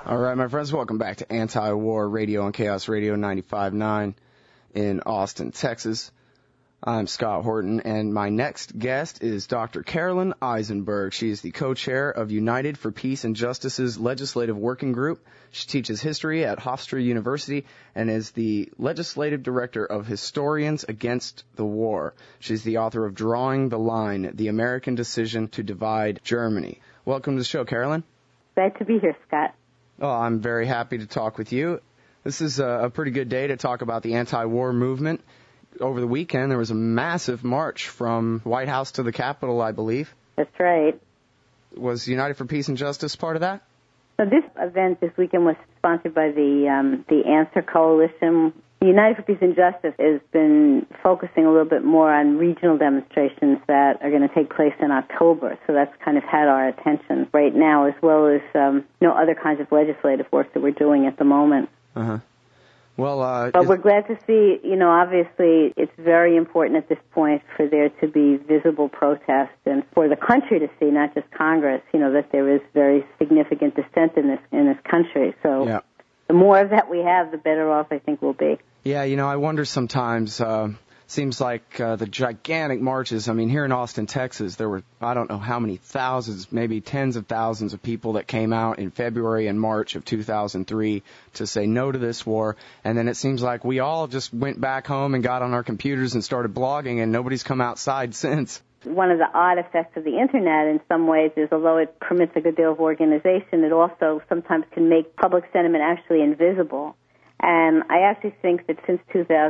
All right, my friends, welcome back to Anti-War Radio on Chaos Radio 95.9 in Austin, Texas. I'm Scott Horton, and my next guest is Dr. Carolyn Eisenberg. She is the co-chair of United for Peace and Justice's Legislative Working Group. She teaches history at Hofstra University and is the legislative director of Historians Against the War. She's the author of Drawing the Line, The American Decision to Divide Germany. Welcome to the show, Carolyn. Glad to be here, Scott. Oh, I'm very happy to talk with you. This is a pretty good day to talk about the anti-war movement. Over the weekend, there was a massive march from White House to the Capitol, I believe. That's right. Was United for Peace and Justice part of that? So this event this weekend was sponsored by the Answer Coalition. United for Peace and Justice has been focusing a little bit more on regional demonstrations that are going to take place in October. So that's kind of had our attention right now, as well as other kinds of legislative work that we're doing at the moment. Uh-huh. Well, but we're glad to see, obviously it's very important at this point for there to be visible protest and for the country to see, not just Congress, that there is very significant dissent in this country. So yeah. The more of that we have, the better off I think we'll be. Yeah, I wonder sometimes, seems like the gigantic marches, here in Austin, Texas, there were, I don't know how many thousands, maybe tens of thousands of people that came out in February and March of 2003 to say no to this war. And then it seems like we all just went back home and got on our computers and started blogging, and nobody's come outside since. One of the odd effects of the Internet in some ways is, although it permits a good deal of organization, it also sometimes can make public sentiment actually invisible. And I actually think that since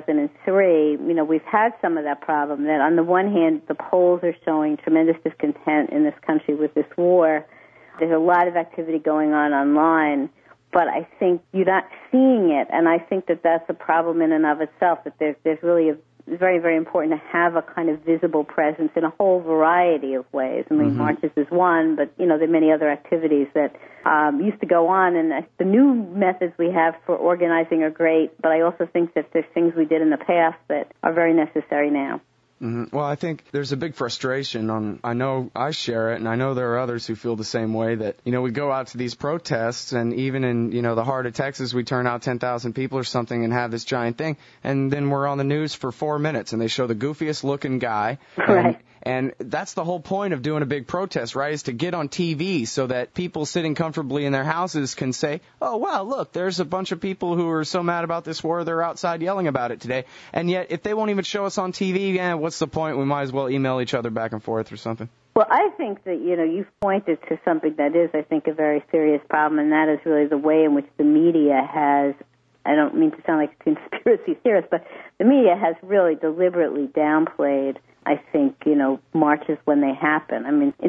2003, we've had some of that problem, that on the one hand, the polls are showing tremendous discontent in this country with this war. There's a lot of activity going on online, but I think you're not seeing it, and I think that that's a problem in and of itself, that there's really it's very, very important to have a kind of visible presence in a whole variety of ways. Marches is one, but, there are many other activities that used to go on, and the new methods we have for organizing are great, but I also think that there's things we did in the past that are very necessary now. Mm-hmm. Well, I think there's a big frustration I know I share it, and I know there are others who feel the same way, that, we go out to these protests, and even in, the heart of Texas, we turn out 10,000 people or something and have this giant thing, and then we're on the news for 4 minutes, and they show the goofiest looking guy. Right. And that's the whole point of doing a big protest, right, is to get on TV so that people sitting comfortably in their houses can say, oh, wow, look, there's a bunch of people who are so mad about this war, they're outside yelling about it today. And yet, if they won't even show us on TV, what's the point? We might as well email each other back and forth or something. Well, I think that, you've pointed to something that is, I think, a very serious problem, and that is really the way in which the media has, I don't mean to sound like a conspiracy theorist, but the media has really deliberately downplayed, I think, marches when they happen. In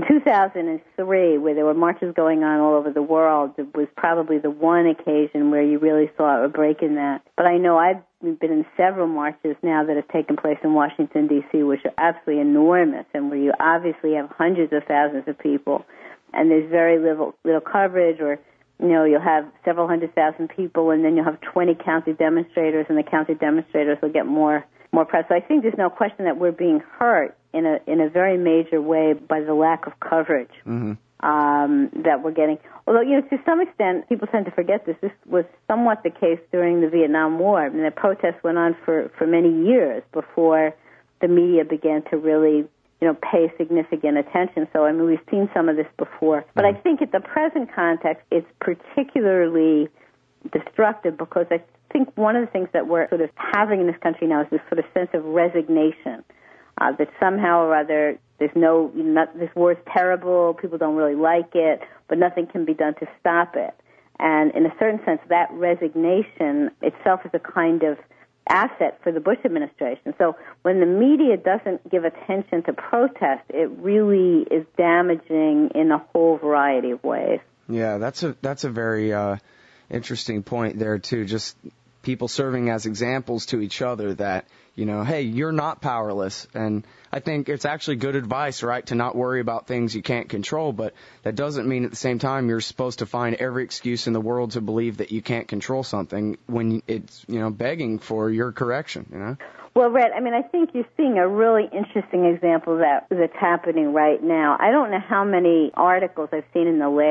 2003, where there were marches going on all over the world, it was probably the one occasion where you really saw a break in that. But I know I've been in several marches now that have taken place in Washington, D.C., which are absolutely enormous, and where you obviously have hundreds of thousands of people, and there's very little coverage, or you'll have several 100,000 people, and then you'll have 20 county demonstrators, and the county demonstrators will get more press. So I think there's no question that we're being hurt in a very major way by the lack of coverage that we're getting. Although, to some extent, people tend to forget this. This was somewhat the case during the Vietnam War. The protests went on for many years before the media began to really, pay significant attention. So, we've seen some of this before. But I think at the present context, it's particularly destructive because I think one of the things that we're sort of having in this country now is this sort of sense of resignation, that somehow or other there's this war is terrible, people don't really like it, but nothing can be done to stop it. And in a certain sense, that resignation itself is a kind of asset for the Bush administration. So when the media doesn't give attention to protest, it really is damaging in a whole variety of ways. Yeah, that's a very interesting point there, too. Just people serving as examples to each other that, hey, you're not powerless. And I think it's actually good advice, right, to not worry about things you can't control. But that doesn't mean at the same time you're supposed to find every excuse in the world to believe that you can't control something when it's, begging for your correction, Well, Red, I think you're seeing a really interesting example that's happening right now. I don't know how many articles I've seen in the last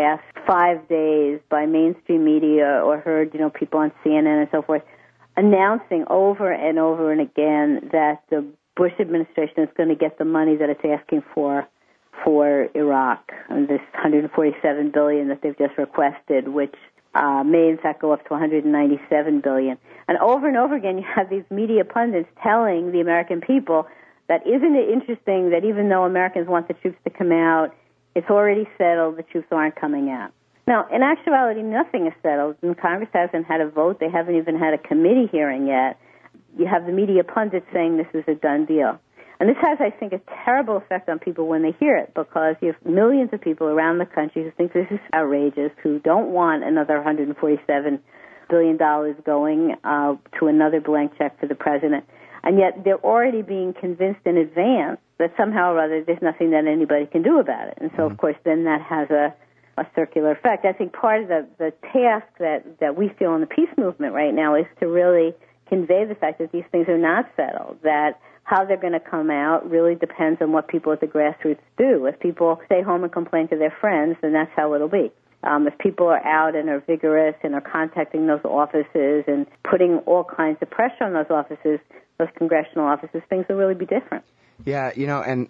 5 days by mainstream media or heard, people on CNN and so forth announcing over and over and again that the Bush administration is going to get the money that it's asking for Iraq, and this $147 billion that they've just requested, which may in fact go up to $197 billion. And over again, you have these media pundits telling the American people that isn't it interesting that even though Americans want the troops to come out, it's already settled the troops aren't coming out. Now, in actuality, nothing is settled, and Congress hasn't had a vote. They haven't even had a committee hearing yet. You have the media pundits saying this is a done deal. And this has, I think, a terrible effect on people when they hear it, because you have millions of people around the country who think this is outrageous, who don't want another $147 billion going to another blank check for the president. And yet they're already being convinced in advance that somehow or other there's nothing that anybody can do about it. And so, of course, then that has a circular effect. I think part of the task that we feel in the peace movement right now is to really convey the fact that these things are not settled, that how they're going to come out really depends on what people at the grassroots do. If people stay home and complain to their friends, then that's how it'll be. If people are out and are vigorous and are contacting those offices and putting all kinds of pressure on those offices, those congressional offices, things will really be different. Yeah, and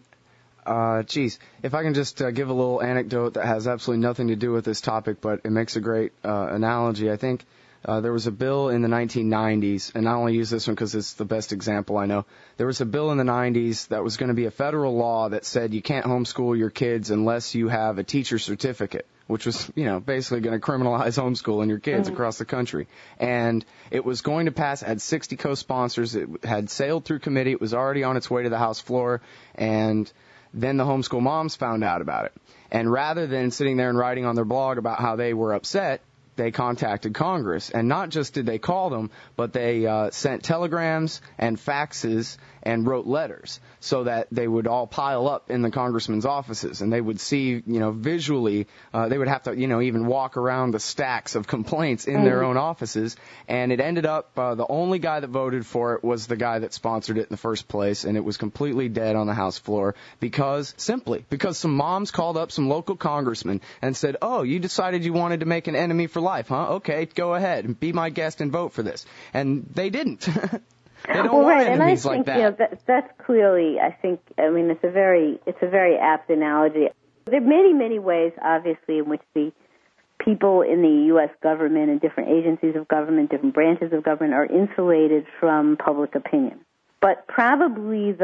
if I can just give a little anecdote that has absolutely nothing to do with this topic, but it makes a great analogy. I think there was a bill in the 1990s, and I only use this one because it's the best example I know. There was a bill in the 90s that was going to be a federal law that said you can't homeschool your kids unless you have a teacher's certificate, which was, basically going to criminalize homeschooling your kids across the country. And it was going to pass. It had 60 co-sponsors. It had sailed through committee. It was already on its way to the House floor, and then the homeschool moms found out about it. And rather than sitting there and writing on their blog about how they were upset, they contacted Congress. And not just did they call them, but they sent telegrams and faxes and wrote letters so that they would all pile up in the congressman's offices. And they would see, visually, they would have to, even walk around the stacks of complaints in their own offices. And it ended up, the only guy that voted for it was the guy that sponsored it in the first place. And it was completely dead on the House floor because some moms called up some local congressman and said, oh, you decided you wanted to make an enemy for life, huh? Okay, go ahead and be my guest and vote for this. And they didn't. They don't want enemies like that. And I think, that's clearly, it's a very apt analogy. There are many, many ways, obviously, in which the people in the U.S. government and different agencies of government, different branches of government are insulated from public opinion. But probably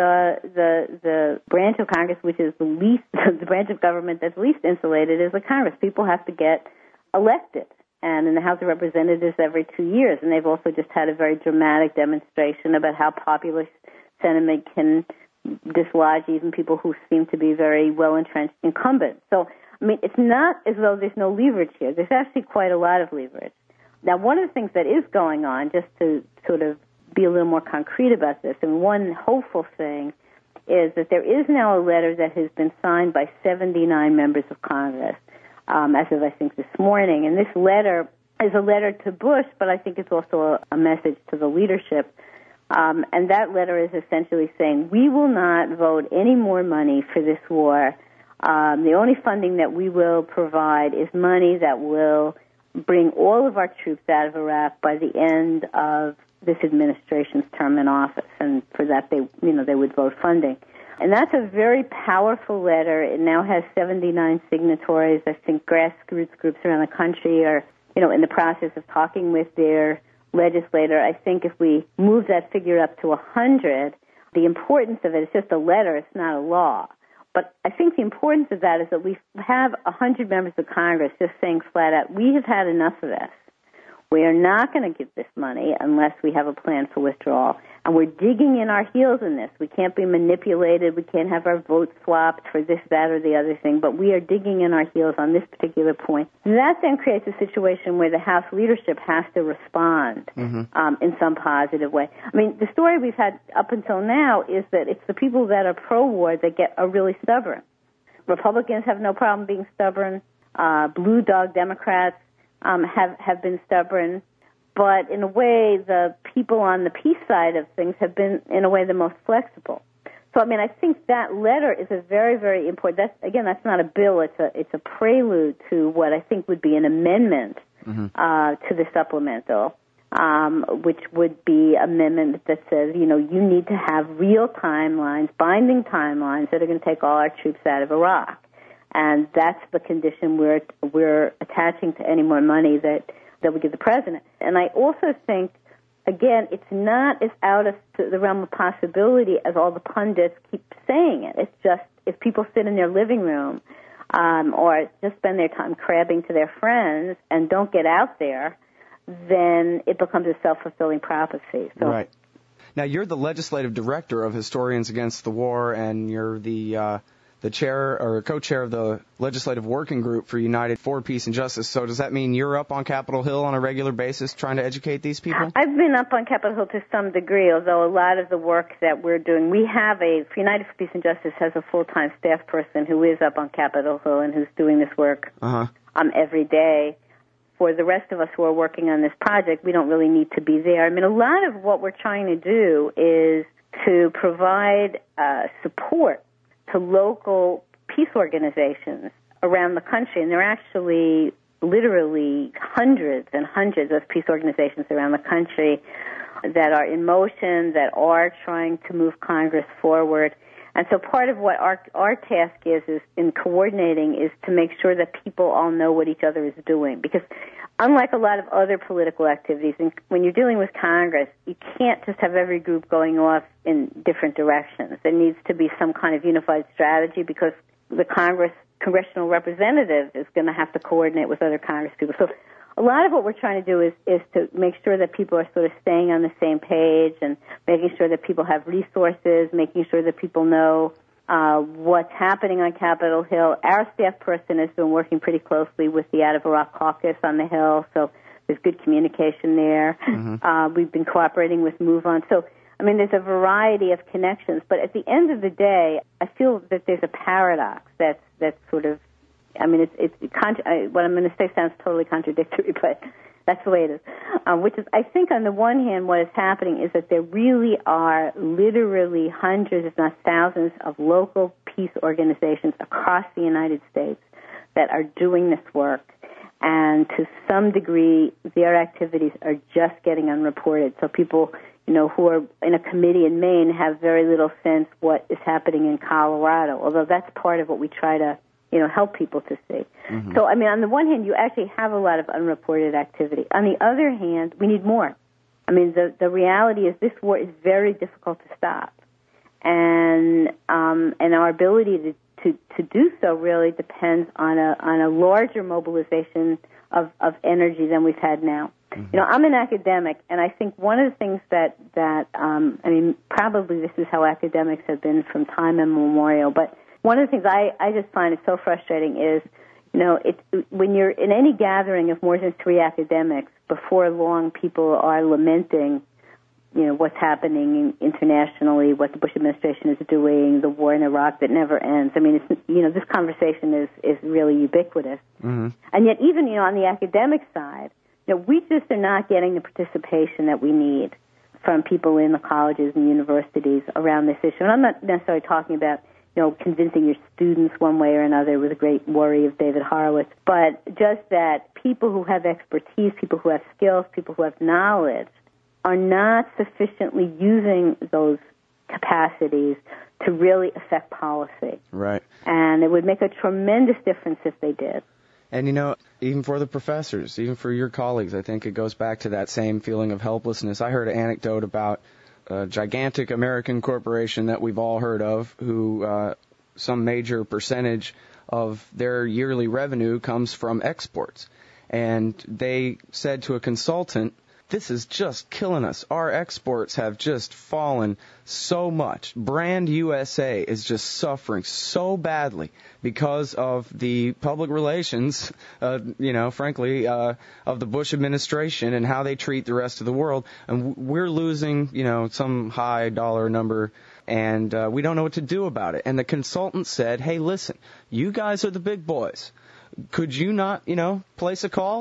the branch of Congress which is the branch of government that's least insulated is the Congress. People have to get elected, and in the House of Representatives every 2 years. And they've also just had a very dramatic demonstration about how populist sentiment can dislodge even people who seem to be very well-entrenched incumbents. So, it's not as though there's no leverage here. There's actually quite a lot of leverage. Now, one of the things that is going on, just to sort of be a little more concrete about this, and one hopeful thing is that there is now a letter that has been signed by 79 members of Congress, as of, I think, this morning. And this letter is a letter to Bush, but I think it's also a message to the leadership. And that letter is essentially saying, we will not vote any more money for this war. The only funding that we will provide is money that will bring all of our troops out of Iraq by the end of this administration's term in office. And for that, they would vote funding. And that's a very powerful letter. It now has 79 signatories. I think grassroots groups around the country are, in the process of talking with their legislator. I think if we move that figure up to 100, the importance of it's just a letter, it's not a law. But I think the importance of that is that we have 100 members of Congress just saying flat out, we have had enough of this. We are not going to give this money unless we have a plan for withdrawal. And we're digging in our heels in this. We can't be manipulated. We can't have our votes swapped for this, that, or the other thing. But we are digging in our heels on this particular point. That then creates a situation where the House leadership has to respond in some positive way. The story we've had up until now is that it's the people that are pro-war that are really stubborn. Republicans have no problem being stubborn. Blue dog Democrats have been stubborn, but in a way, the people on the peace side of things have been, in a way, the most flexible. So So, I mean, I think that letter is a very, very important. That's not a bill. It's a prelude to what I think would be an amendment to the supplemental, which would be an amendment that says, you need to have real timelines, binding timelines that are going to take all our troops out of Iraq. And that's the condition we're attaching to any more money that we give the president. And I also think, again, it's not as out of the realm of possibility as all the pundits keep saying it. It's just if people sit in their living room or just spend their time crabbing to their friends and don't get out there, then it becomes a self-fulfilling prophecy. So, right. Now, you're the legislative director of Historians Against the War, and you're the chair or co-chair of the Legislative Working Group for United for Peace and Justice. So does that mean you're up on Capitol Hill on a regular basis trying to educate these people? I've been up on Capitol Hill to some degree, although a lot of the work that we're doing, we have United for Peace and Justice has a full-time staff person who is up on Capitol Hill and who's doing this work every day. For the rest of us who are working on this project, we don't really need to be there. I mean, a lot of what we're trying to do is to provide support to local peace organizations around the country, and there are actually literally hundreds and hundreds of peace organizations around the country that are in motion, that are trying to move Congress forward. And so part of what our task is in coordinating is to make sure that people all know what each other is doing. Because unlike a lot of other political activities, when you're dealing with Congress, you can't just have every group going off in different directions. There needs to be some kind of unified strategy because the congressional representative is going to have to coordinate with other Congress people. So a lot of what we're trying to do is to make sure that people are sort of staying on the same page and making sure that people have resources, making sure that people know what's happening on Capitol Hill. Our staff person has been working pretty closely with the Out of Iraq Caucus on the Hill, so there's good communication there. We've been cooperating with Move On. So, I mean, there's a variety of connections, but at the end of the day, I feel that there's a paradox that's sort of, I mean, what I'm going to say sounds totally contradictory, but that's the way it is. Which is, I think on the one hand, what is happening is that there really are literally hundreds, if not thousands, of local peace organizations across the United States that are doing this work. And to some degree, their activities are just getting unreported. So people, who are in a committee in Maine have very little sense what is happening in Colorado, although that's part of what we try to help people to see. So, I mean, on the one hand, you actually have a lot of unreported activity. On the other hand, we need more. I mean, the reality is this war is very difficult to stop. And our ability to do so really depends on a larger mobilization of energy than we've had now. I'm an academic, and I think one of the things that I mean, probably this is how academics have been from time immemorial, but one of the things I just find is so frustrating is, when you're in any gathering of more than 3 academics, before long people are lamenting, what's happening internationally, what the Bush administration is doing, the war in Iraq that never ends. I mean, this conversation is really ubiquitous. And yet even, on the academic side, we just are not getting the participation that we need from people in the colleges and universities around this issue. And I'm not necessarily talking about convincing your students one way or another with a great worry of David Horowitz, but just that people who have expertise, people who have skills, people who have knowledge are not sufficiently using those capacities to really affect policy. Right. And it would make a tremendous difference if they did. And, even for the professors, even for your colleagues, I think it goes back to that same feeling of helplessness. I heard an anecdote about a gigantic American corporation that we've all heard of who some major percentage of their yearly revenue comes from exports. And they said to a consultant, this is just killing us. Our exports have just fallen so much. Brand USA is just suffering so badly because of the public relations, frankly, of the Bush administration and how they treat the rest of the world. And we're losing, some high dollar number, and we don't know what to do about it. And the consultant said, hey, listen, you guys are the big boys. Could you not, place a call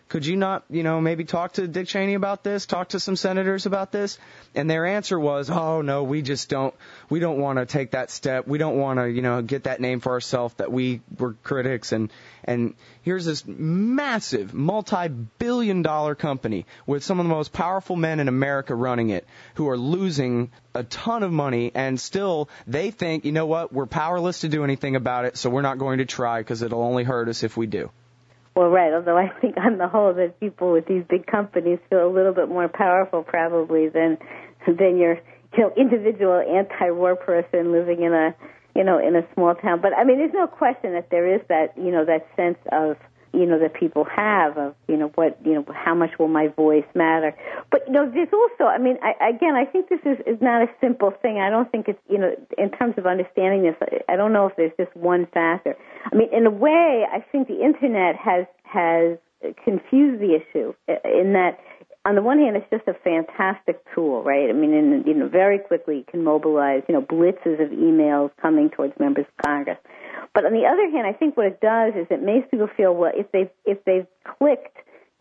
could you not, maybe talk to Dick Cheney about this, talk to some senators about this? And their answer was, oh, no, we don't want to take that step. We don't want to, get that name for ourselves that we were critics. And here's this massive multi-billion-dollar company with some of the most powerful men in America running it who are losing a ton of money, and still they think, you know what, we're powerless to do anything about it, so we're not going to try because it'll only hurt us if we do. Well, right, although I think on the whole that people with these big companies feel a little bit more powerful probably than your individual anti-war person living in a small town. But I mean, there's no question that there is that that sense of that people have of how much will my voice matter. But there's also, I mean, I think this is not a simple thing. I don't think it's in terms of understanding this, I don't know if there's just one factor. I mean, in a way, I think the internet has confused the issue in that, on the one hand, it's just a fantastic tool, right? I mean, very quickly you can mobilize, blitzes of emails coming towards members of Congress. But on the other hand, I think what it does is it makes people feel, well, if they've clicked,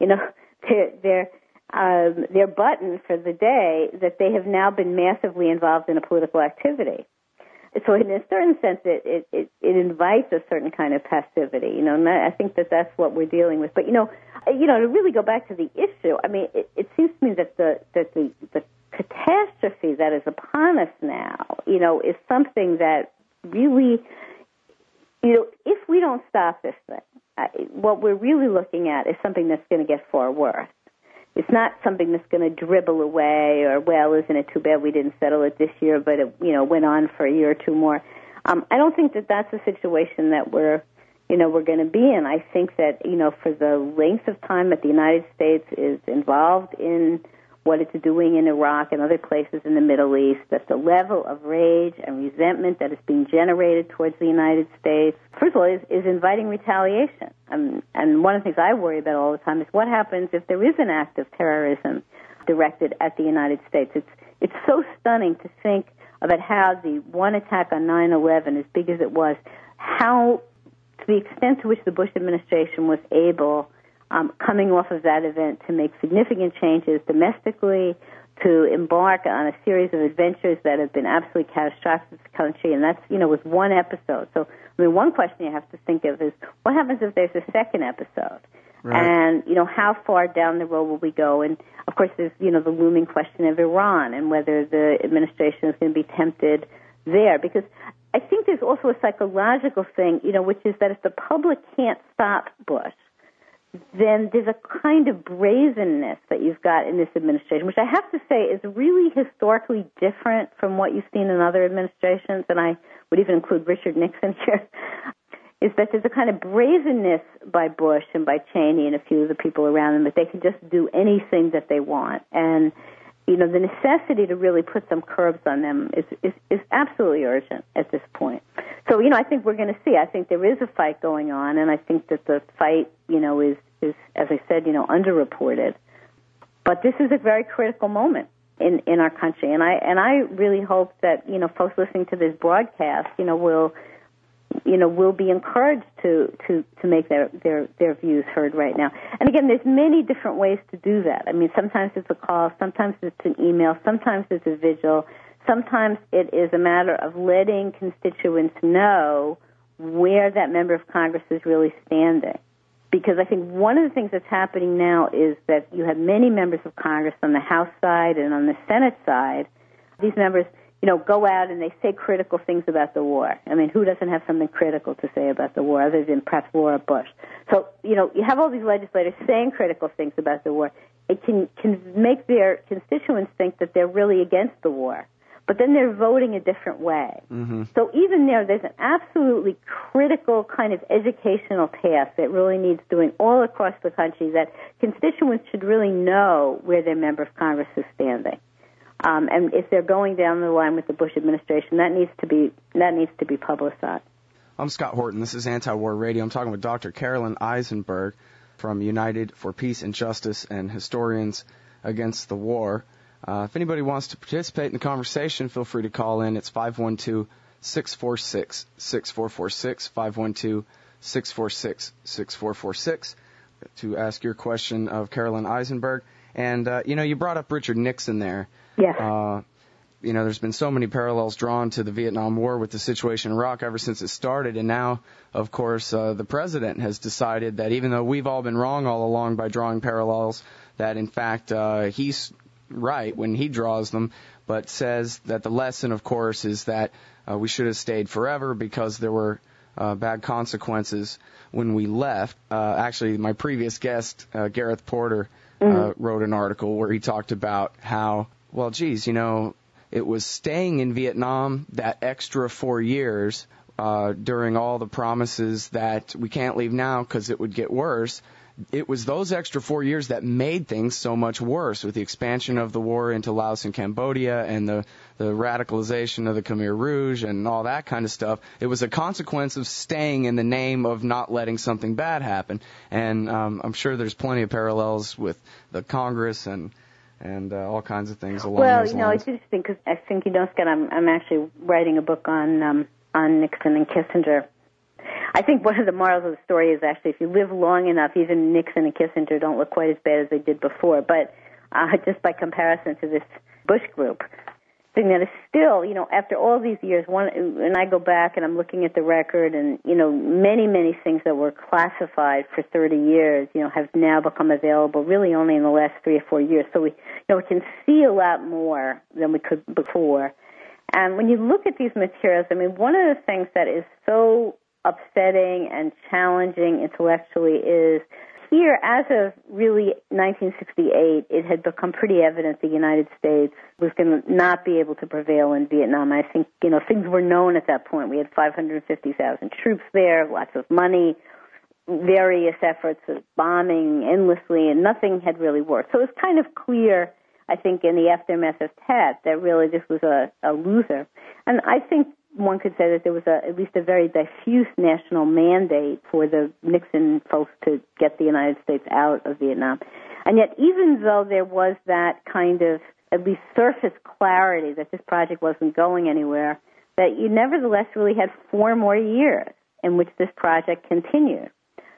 their button for the day, that they have now been massively involved in a political activity. So in a certain sense, it invites a certain kind of passivity, and I think that's what we're dealing with. But to really go back to the issue, I mean, it seems to me that the catastrophe that is upon us now, is something that really, if we don't stop this thing, what we're really looking at is something that's going to get far worse. It's not something that's going to dribble away or, well, isn't it too bad we didn't settle it this year, but it, went on for a year or two more. I don't think that that's a situation that we're going to be in. I think that, for the length of time that the United States is involved in what it's doing in Iraq and other places in the Middle East, that the level of rage and resentment that is being generated towards the United States, first of all, is inviting retaliation. And one of the things I worry about all the time is what happens if there is an act of terrorism directed at the United States. It's so stunning to think about how the one attack on 9/11, as big as it was, how, to the extent to which the Bush administration was able, coming off of that event, to make significant changes domestically, to embark on a series of adventures that have been absolutely catastrophic to the country, and that's, was one episode. So, I mean, one question you have to think of is, what happens if there's a second episode? Right. And, how far down the road will we go? And, of course, there's, the looming question of Iran and whether the administration is going to be tempted there. Because I think there's also a psychological thing, which is that if the public can't stop Bush, then there's a kind of brazenness that you've got in this administration, which I have to say is really historically different from what you've seen in other administrations, and I would even include Richard Nixon here, is that there's a kind of brazenness by Bush and by Cheney and a few of the people around them that they can just do anything that they want. And, the necessity to really put some curbs on them is absolutely urgent at this point. So, I think we're going to see. I think there is a fight going on, and I think that the fight, is, as I said, underreported. But this is a very critical moment in our country, and I really hope that, folks listening to this broadcast, will be encouraged to make their views heard right now. And again, there's many different ways to do that. I mean, sometimes it's a call, sometimes it's an email, sometimes it's a vigil, sometimes it is a matter of letting constituents know where that member of Congress is really standing. Because I think one of the things that's happening now is that you have many members of Congress on the House side and on the Senate side. These members, go out and they say critical things about the war. I mean, who doesn't have something critical to say about the war other than perhaps Laura Bush? So, you have all these legislators saying critical things about the war. It can make their constituents think that they're really against the war. But then they're voting a different way. Mm-hmm. So even there's an absolutely critical kind of educational task that really needs doing all across the country, that constituents should really know where their member of Congress is standing. And if they're going down the line with the Bush administration, that needs to be publicized. I'm Scott Horton. This is Anti-War Radio. I'm talking with Dr. Carolyn Eisenberg from United for Peace and Justice and Historians Against the War. If anybody wants to participate in the conversation, feel free to call in. It's 512-646-6446, 512-646-6446. to ask your question of Carolyn Eisenberg. And, you brought up Richard Nixon there. Yeah. There's been so many parallels drawn to the Vietnam War with the situation in Iraq ever since it started. And now, of course, the president has decided that even though we've all been wrong all along by drawing parallels, that, in fact, he's right when he draws them, but says that the lesson, of course, is that we should have stayed forever because there were bad consequences when we left. Actually, my previous guest, Gareth Porter, wrote an article where he talked about how, well, geez, it was staying in Vietnam that extra 4 years during all the promises that we can't leave now because it would get worse. It was those extra 4 years that made things so much worse with the expansion of the war into Laos and Cambodia and the radicalization of the Khmer Rouge and all that kind of stuff. It was a consequence of staying in the name of not letting something bad happen. And I'm sure there's plenty of parallels with the Congress and all kinds of things along those lines. It's interesting because I think Scott, I'm actually writing a book on Nixon and Kissinger. I think one of the morals of the story is actually if you live long enough, even Nixon and Kissinger don't look quite as bad as they did before. But just by comparison to this Bush group, thing that is still, after all these years, and I go back and I'm looking at the record and, many, many things that were classified for 30 years, have now become available really only in the last 3 or 4 years. So we can see a lot more than we could before. And when you look at these materials, one of the things that is so upsetting and challenging intellectually is here, as of really 1968, it had become pretty evident the United States was going to not be able to prevail in Vietnam. I think, things were known at that point. We had 550,000 troops there, lots of money, various efforts of bombing endlessly, and nothing had really worked. So it was kind of clear, I think, in the aftermath of Tet that really this was a loser. And I think one could say that there was at least a very diffuse national mandate for the Nixon folks to get the United States out of Vietnam. And yet, even though there was that kind of at least surface clarity that this project wasn't going anywhere, that you nevertheless really had 4 more years in which this project continued.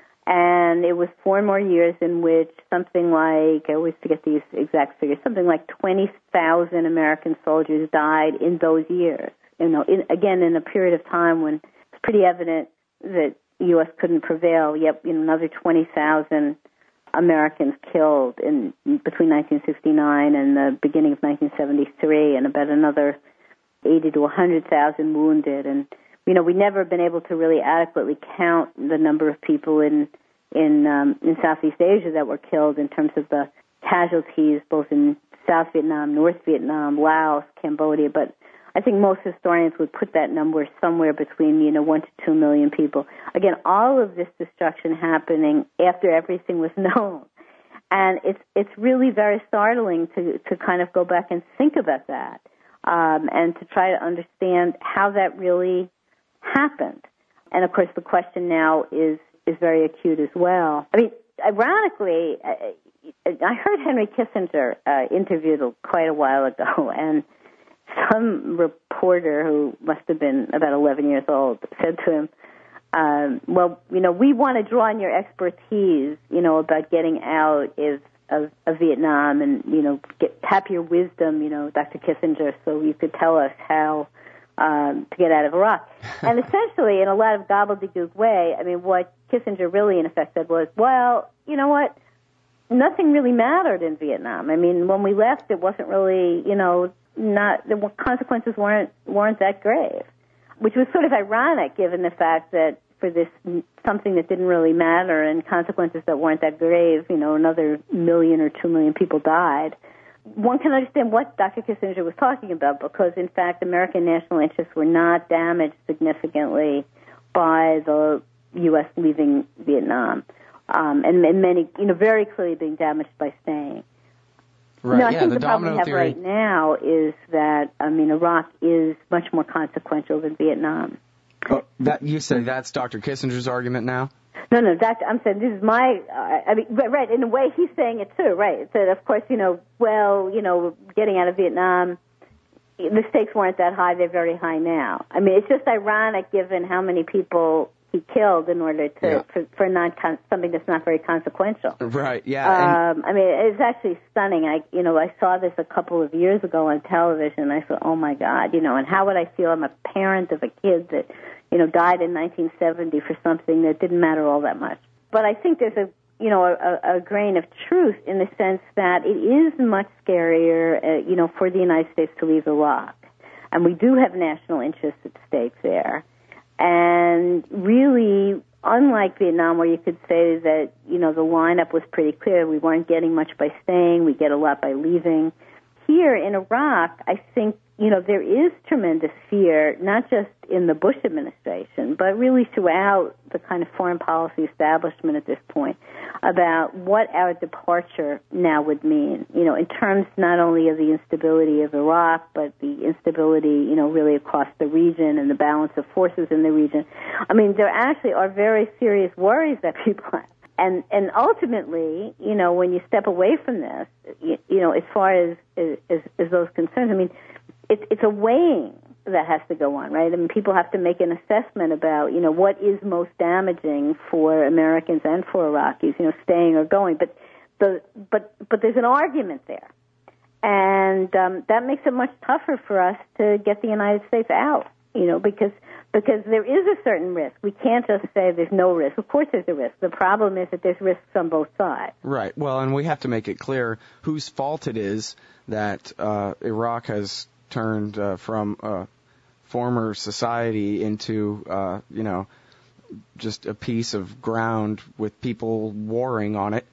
And it was 4 more years in which something like, I always forget these exact figures, something like 20,000 American soldiers died in those years. Again, in a period of time when it's pretty evident that the U.S. couldn't prevail, yet another 20,000 Americans killed between 1969 and the beginning of 1973, and about another 80 to 100,000 wounded. And we never been able to really adequately count the number of people in Southeast Asia that were killed in terms of the casualties, both in South Vietnam, North Vietnam, Laos, Cambodia, but I think most historians would put that number somewhere between, 1 to 2 million people. Again, all of this destruction happening after everything was known. And it's really very startling to kind of go back and think about that, and to try to understand how that really happened. And of course the question now is very acute as well. Ironically, I heard Henry Kissinger interviewed quite a while ago, and some reporter who must have been about 11 years old said to him, we want to draw on your expertise, about getting out of Vietnam and, tap your wisdom, Dr. Kissinger, so you could tell us how to get out of Iraq. And essentially, in a lot of gobbledygook way, what Kissinger really, in effect, said was, well, you know what? Nothing really mattered in Vietnam. When we left, it wasn't really, the consequences weren't that grave, which was sort of ironic given the fact that for this something that didn't really matter and consequences that weren't that grave, another 1 million or 2 million people died. One can understand what Dr. Kissinger was talking about because, in fact, American national interests were not damaged significantly by the U.S. leaving Vietnam, and many, very clearly being damaged by staying. Right. I think the problem we have theory right now is that, Iraq is much more consequential than Vietnam. Oh, you say that's Dr. Kissinger's argument now? No, I'm saying this is my, right, in a way he's saying it too, right? That, of course, getting out of Vietnam, the stakes weren't that high, they're very high now. It's just ironic given how many people he killed in order to for something that's not very consequential. Right. Yeah. I mean, it's actually stunning. I saw this a couple of years ago on television. And I thought, oh my God, and how would I feel? I'm a parent of a kid that died in 1970 for something that didn't matter all that much. But I think there's a grain of truth in the sense that it is much scarier, for the United States to leave Iraq. And we do have national interests at stake there. And really, unlike Vietnam, where you could say that, the lineup was pretty clear, we weren't getting much by staying, we get a lot by leaving. Here in Iraq, I think, there is tremendous fear, not just in the Bush administration, but really throughout the kind of foreign policy establishment at this point, about what our departure now would mean, in terms not only of the instability of Iraq, but the instability, really across the region and the balance of forces in the region. I mean, there actually are very serious worries that people have. And ultimately, when you step away from this, as far as those concerns, I mean, it's a weighing that has to go on, right? I mean, people have to make an assessment about, what is most damaging for Americans and for Iraqis, staying or going. But there's an argument there, and that makes it much tougher for us to get the United States out, because there is a certain risk. We can't just say there's no risk. Of course there's a risk. The problem is that there's risks on both sides. Right. Well, and we have to make it clear whose fault it is that Iraq has turned from a former society into, just a piece of ground with people warring on it.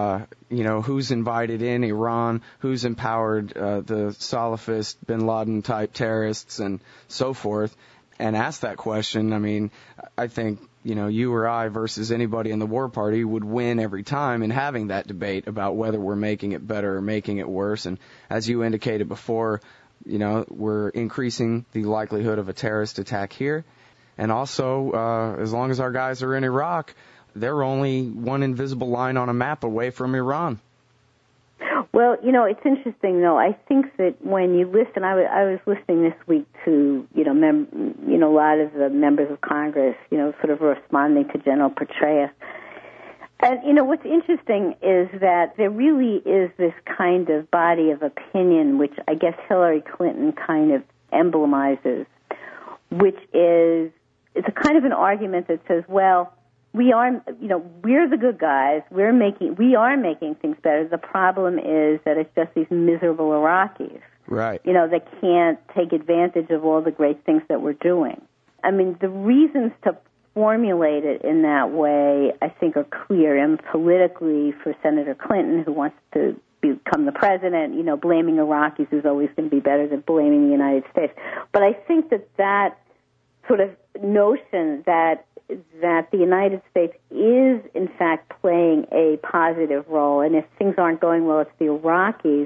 Who's invited in Iran, who's empowered the Salafist bin Laden type terrorists and so forth, and ask that question. I mean, I think, you or I versus anybody in the war party would win every time in having that debate about whether we're making it better or making it worse. And as you indicated before, we're increasing the likelihood of a terrorist attack here. And also, as long as our guys are in Iraq, they're only one invisible line on a map away from Iran. Well, it's interesting, though. I think that when you listen, I was listening this week to, a lot of the members of Congress, sort of responding to General Petraeus. And, what's interesting is that there really is this kind of body of opinion, which I guess Hillary Clinton kind of emblemizes, which is, it's a kind of an argument that says, well, we are, we're the good guys. We are making things better. The problem is that it's just these miserable Iraqis, right? That can't take advantage of all the great things that we're doing. I mean, the reasons to formulate it in that way, I think, are clear. And politically, for Senator Clinton, who wants to become the president, blaming Iraqis is always going to be better than blaming the United States. But I think that sort of notion that the United States is, in fact, playing a positive role, and if things aren't going well, it's the Iraqis,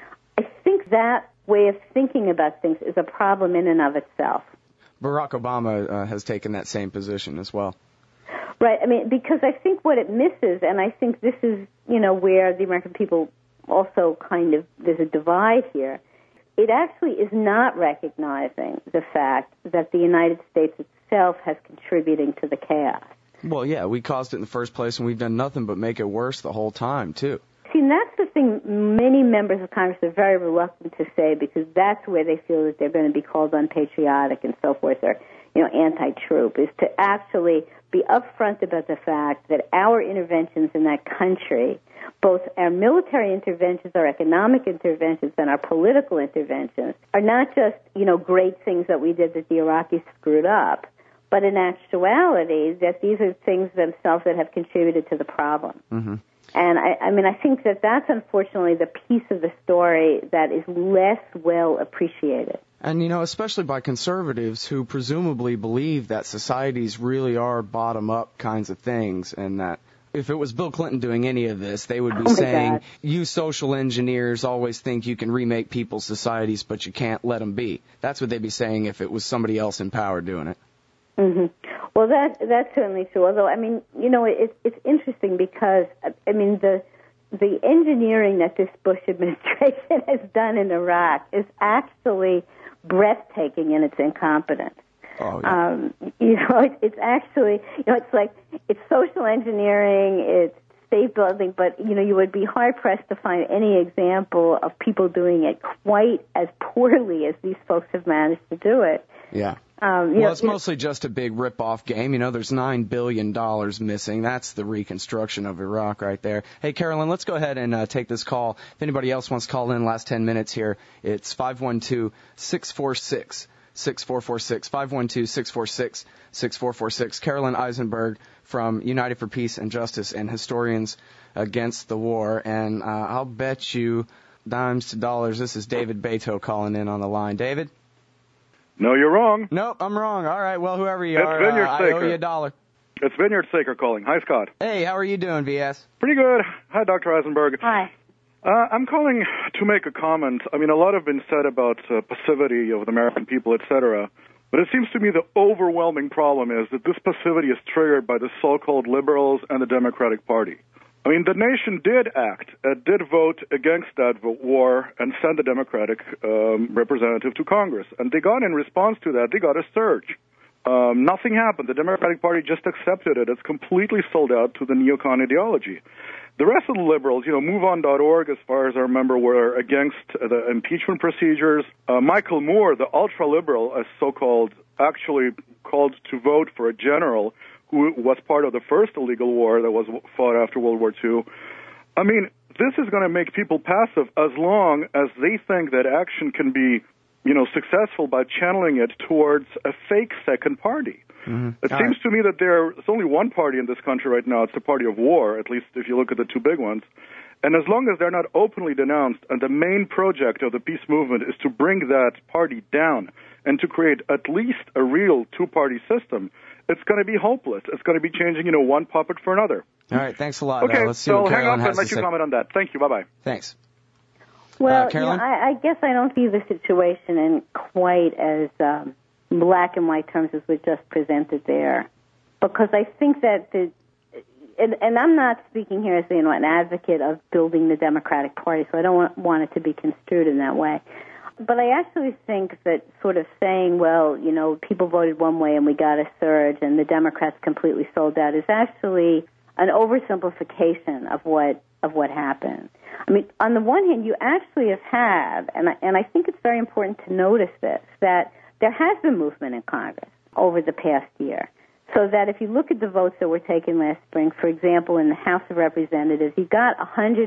I think that way of thinking about things is a problem in and of itself. Barack Obama has taken that same position as well. Right. I mean, because I think what it misses, and I think this is, where the American people also kind of, there's a divide here, it actually is not recognizing the fact that the United States itself has contributing to the chaos. Well, yeah, we caused it in the first place, and we've done nothing but make it worse the whole time, too. See, and that's the thing many members of Congress are very reluctant to say, because that's where they feel that they're going to be called unpatriotic and so forth, or, anti-troop, is to actually be upfront about the fact that our interventions in that country, both our military interventions, our economic interventions, and our political interventions, are not just, great things that we did that the Iraqis screwed up, but in actuality that these are things themselves that have contributed to the problem. Mm-hmm. And I think that that's unfortunately the piece of the story that is less well appreciated. And, especially by conservatives who presumably believe that societies really are bottom-up kinds of things, and that if it was Bill Clinton doing any of this, they would be saying, God, you social engineers always think you can remake people's societies, but you can't let them be. That's what they'd be saying if it was somebody else in power doing it. Mm-hmm. Well, that's certainly true. Although, it's interesting because, the engineering that this Bush administration has done in Iraq is actually breathtaking in its incompetence. Oh, yeah. It's actually, it's like, it's social engineering, it's state building, but, you would be hard-pressed to find any example of people doing it quite as poorly as these folks have managed to do it. Yeah. Well, it's mostly just a big rip-off game. There's $9 billion missing. That's the reconstruction of Iraq right there. Hey, Carolyn, let's go ahead and take this call. If anybody else wants to call in last 10 minutes here, it's 512-646-6446, 512-646-6446. Carolyn Eisenberg from United for Peace and Justice and Historians Against the War. And I'll bet you dimes to dollars this is David Beto calling in on the line. David? No, you're wrong. Nope, I'm wrong. All right, well, whoever you it's are, Vineyard I Saker. owe you $1. It's Vineyard Saker calling. Hi, Scott. Hey, how are you doing, VS? Pretty good. Hi, Dr. Eisenberg. Hi. I'm calling to make a comment. I mean, a lot have been said about passivity of the American people, etc., but it seems to me the overwhelming problem is that this passivity is triggered by the so-called liberals and the Democratic Party. I mean, the nation did act, did vote against that war and send a Democratic representative to Congress. And they got, in response to that, they got a surge. Nothing happened. The Democratic Party just accepted it. It's completely sold out to the neocon ideology. The rest of the liberals, MoveOn.org, as far as I remember, were against the impeachment procedures. Michael Moore, the ultra-liberal, as so-called, actually called to vote for a general who was part of the first illegal war that was fought after World War II. I mean, this is going to make people passive as long as they think that action can be, successful by channeling it towards a fake second party. Mm-hmm. It seems to me that there's only one party in this country right now. It's the party of war, at least if you look at the two big ones. And as long as they're not openly denounced, and the main project of the peace movement is to bring that party down and to create at least a real two-party system, it's going to be hopeless. It's going to be changing, one puppet for another. All right, thanks a lot. Okay, let's see so what hang Carolyn up has and let to you say. comment on that. Thank you. Bye-bye. Thanks. Well, Carolyn? I guess I don't see the situation in quite as black and white terms as was just presented there, because I think that and I'm not speaking here as an advocate of building the Democratic Party, so I don't want it to be construed in that way. But I actually think that sort of saying, well, people voted one way and we got a surge and the Democrats completely sold out is actually an oversimplification of what happened. I mean, on the one hand, you actually have had, and I think it's very important to notice this, that there has been movement in Congress over the past year. So that if you look at the votes that were taken last spring, for example, in the House of Representatives, you got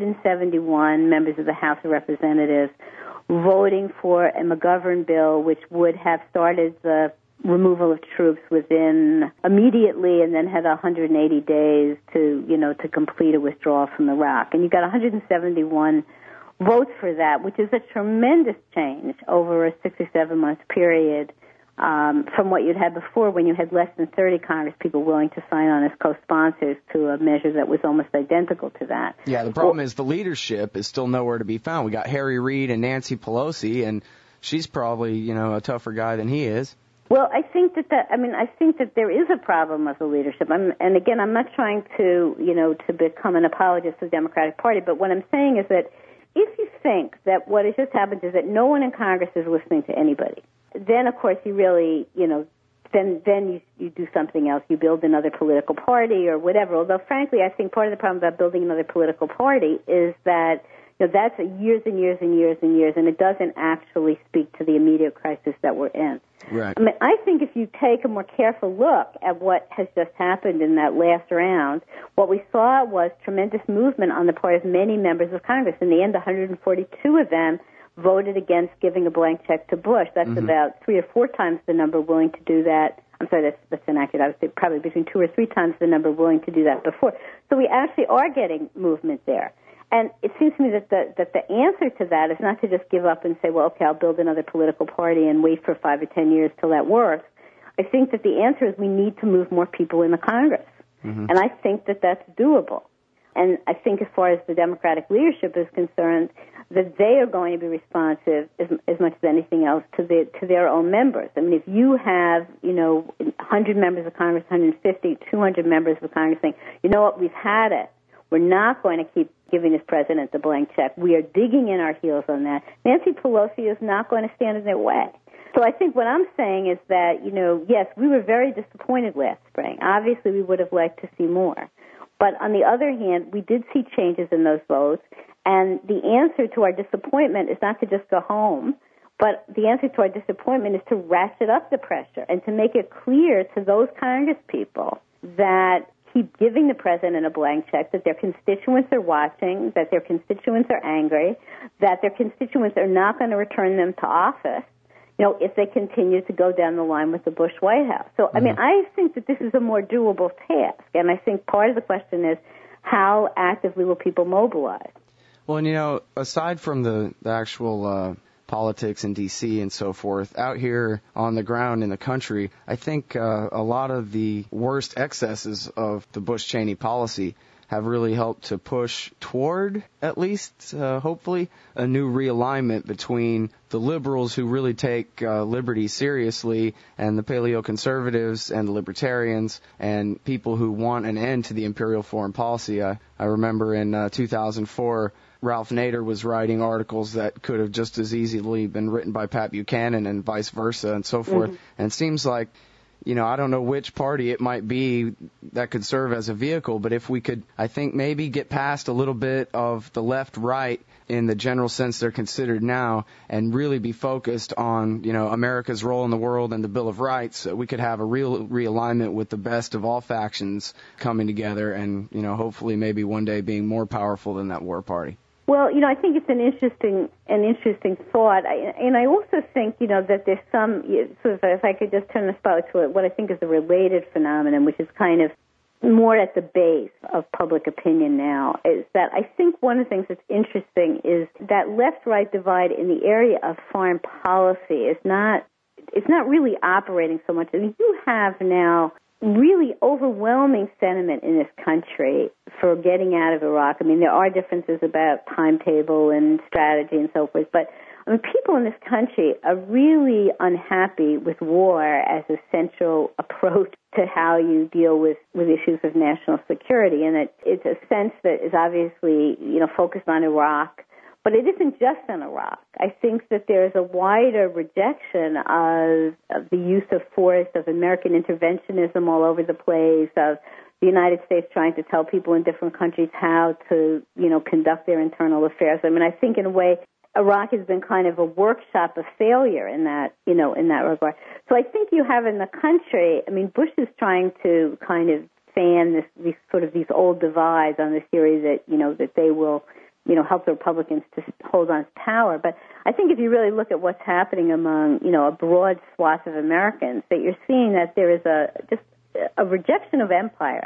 171 members of the House of Representatives voting for a McGovern bill, which would have started the removal of troops immediately and then had 180 days to complete a withdrawal from Iraq. And you got 171 votes for that, which is a tremendous change over a 6 or 7 month period from what you'd had before, when you had less than 30 Congress people willing to sign on as co-sponsors to a measure that was almost identical to that. Yeah, the problem is the leadership is still nowhere to be found. We got Harry Reid and Nancy Pelosi, and she's probably, a tougher guy than he is. Well, I think that there is a problem with the leadership. And again, I'm not trying to become an apologist for the Democratic Party, but what I'm saying is that if you think that what has just happened is that no one in Congress is listening to anybody, then, of course, you really, then you do something else. You build another political party or whatever. Although, frankly, I think part of the problem about building another political party is that that's years and years and years and years, and it doesn't actually speak to the immediate crisis that we're in. Right. I mean, I think if you take a more careful look at what has just happened in that last round, what we saw was tremendous movement on the part of many members of Congress. In the end, 142 of them voted against giving a blank check to Bush. That's about 3 or 4 times the number willing to do that. I'm sorry, that's inaccurate. I would say probably between 2 or 3 times the number willing to do that before. So we actually are getting movement there. And it seems to me that the answer to that is not to just give up and say, well, okay, I'll build another political party and wait for 5 or 10 years till that works. I think that the answer is we need to move more people in the Congress. And I think that that's doable. And I think as far as the Democratic leadership is concerned, that they are going to be responsive as much as anything else to their own members. I mean, if you have, 100 members of Congress, 150, 200 members of Congress saying, you know what, we've had it. We're not going to keep giving this president the blank check. We are digging in our heels on that. Nancy Pelosi is not going to stand in their way. So I think what I'm saying is that, yes, we were very disappointed last spring. Obviously, we would have liked to see more. But on the other hand, we did see changes in those votes, and the answer to our disappointment is not to just go home, but the answer to our disappointment is to ratchet up the pressure and to make it clear to those Congress people that keep giving the president a blank check, that their constituents are watching, that their constituents are angry, that their constituents are not going to return them to office, if they continue to go down the line with the Bush White House. So, I mean, I think that this is a more doable task, and I think part of the question is how actively will people mobilize? Well, and, aside from the actual politics in D.C. and so forth, out here on the ground in the country, I think a lot of the worst excesses of the Bush-Cheney policy have really helped to push toward, at least, hopefully, a new realignment between the liberals who really take liberty seriously and the paleo-conservatives and the libertarians and people who want an end to the imperial foreign policy. I remember in 2004, Ralph Nader was writing articles that could have just as easily been written by Pat Buchanan and vice versa and so forth. And it seems like, I don't know which party it might be that could serve as a vehicle, but if we could, I think, maybe get past a little bit of the left-right in the general sense they're considered now and really be focused on, America's role in the world and the Bill of Rights, we could have a real realignment with the best of all factions coming together and, hopefully maybe one day being more powerful than that war party. Well, I think it's an interesting thought, and I also think, that there's some sort of, if I could just turn the spotlight to what I think is a related phenomenon, which is kind of more at the base of public opinion now, is that I think one of the things that's interesting is that left-right divide in the area of foreign policy is not really operating so much. I mean, you have now really overwhelming sentiment in this country for getting out of Iraq. I mean, there are differences about timetable and strategy and so forth, but people in this country are really unhappy with war as a central approach to how you deal with issues of national security, and it's a sense that is obviously, focused on Iraq. But it isn't just in Iraq. I think that there's a wider rejection of the use of force, of American interventionism all over the place, of the United States trying to tell people in different countries how to, conduct their internal affairs. I mean, I think in a way Iraq has been kind of a workshop of failure in that, in that regard. So I think you have in the country, Bush is trying to kind of fan these old divides on the theory that, that they will help the Republicans to hold on to power. But I think if you really look at what's happening among, a broad swath of Americans, that you're seeing that there is a rejection of empire.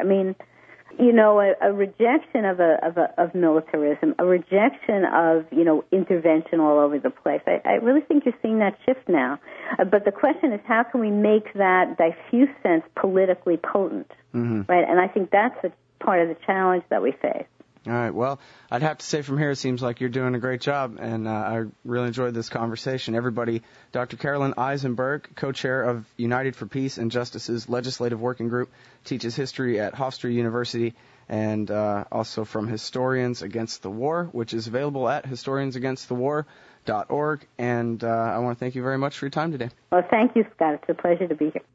A rejection of militarism, a rejection of, intervention all over the place. I really think you're seeing that shift now. But the question is, how can we make that diffuse sense politically potent, right? And I think that's a part of the challenge that we face. All right. Well, I'd have to say from here, it seems like you're doing a great job, and I really enjoyed this conversation. Everybody, Dr. Carolyn Eisenberg, co-chair of United for Peace and Justice's Legislative Working Group, teaches history at Hofstra University, and also from Historians Against the War, which is available at historiansagainstthewar.org. And I want to thank you very much for your time today. Well, thank you, Scott. It's a pleasure to be here.